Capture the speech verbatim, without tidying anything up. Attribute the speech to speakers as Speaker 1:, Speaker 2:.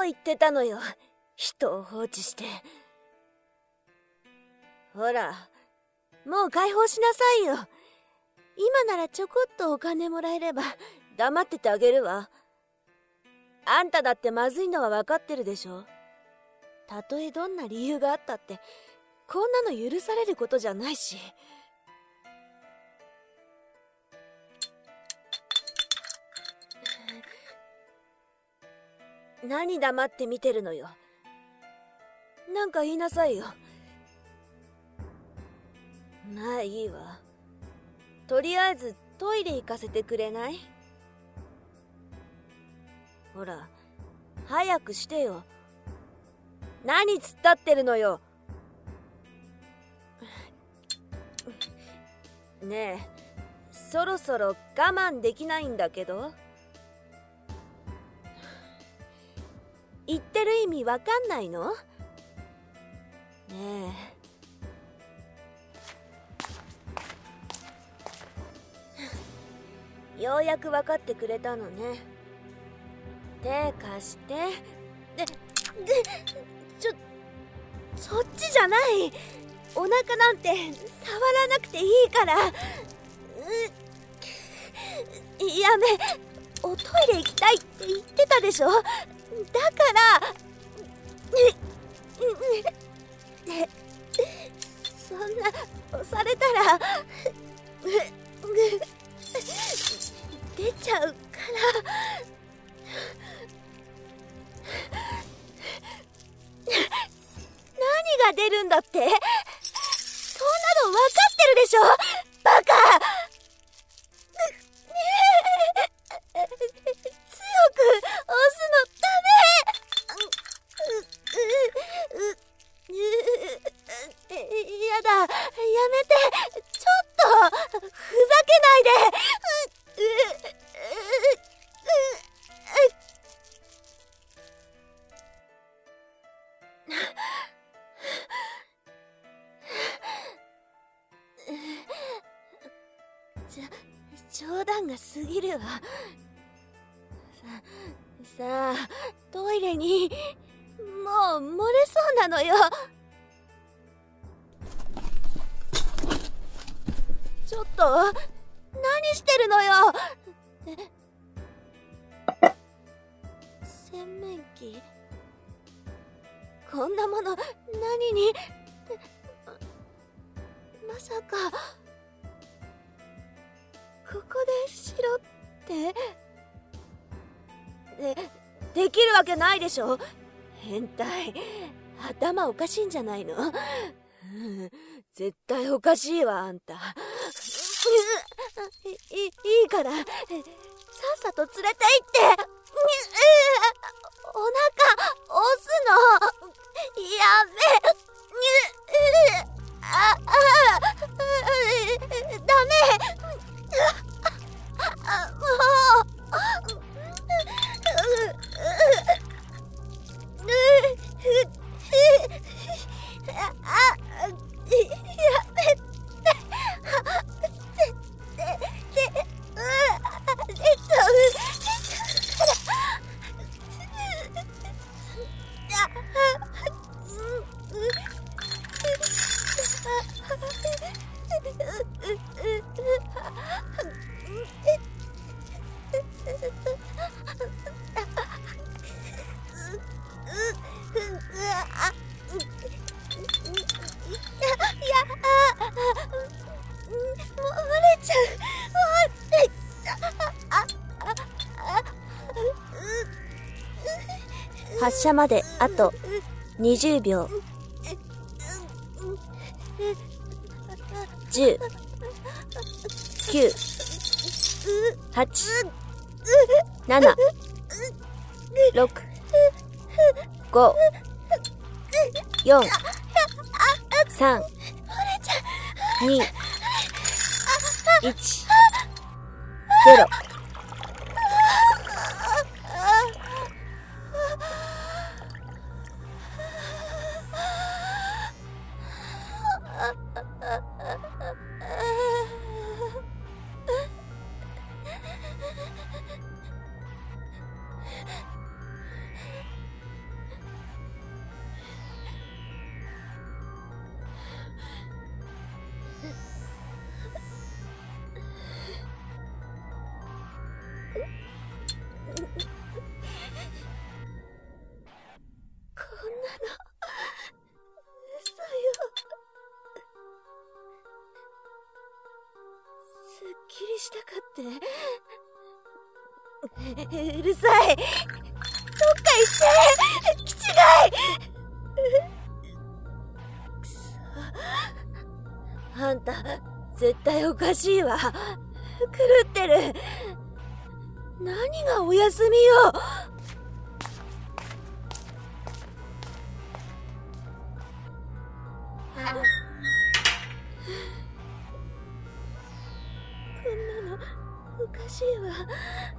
Speaker 1: 言ってたのよ、人を放置して。ほら、もう解放しなさいよ。今ならちょこっとお金もらえれば黙っててあげるわ。あんただってまずいのは分かってるでしょ。たとえどんな理由があったってこんなの許されることじゃないし。何黙って見てるのよ。なんか言いなさいよ。まあいいわ。とりあえずトイレ行かせてくれない？ほら、早くしてよ。何突っ立ってるのよ。ねえ、そろそろ我慢できないんだけど。言ってる意味わかんないの？ねえ。ようやく分かってくれたのね。手貸して。で、で、ちょ、そっちじゃない。お腹なんて触らなくていいから。う、やめ、おトイレ行きたいって言ってたでしょ。だからそんな押されたら出ちゃうから。何が出るんだって？そんなの分かってるでしょ、バカ。強く押すのダメ。やだ、やめて。ちょっとふざけないで。ちょ冗談が過ぎるわ。ささあ、トイレにもう漏れそうなのよ。ちょっと何してるのよ。洗面器、こんなもの何に。まさかここでしろってでできるわけないでしょ。変態、頭おかしいんじゃないの？絶対おかしいわ、あんた。い, い, いいからさっさと連れて行って。お腹押すのやめ。ああダメ。もう発射まであとにじゅうびょう。じゅう、きゅう、はち、なな、ろく、ご、よん、さん、に、いち、ゼロ。 こんなの嘘よ。すっきりしたかって。うるさい。どっか行って。気違い。くそ。あんた絶対おかしいわ。狂ってる。何がお休みよ。こんなのおかしいわ。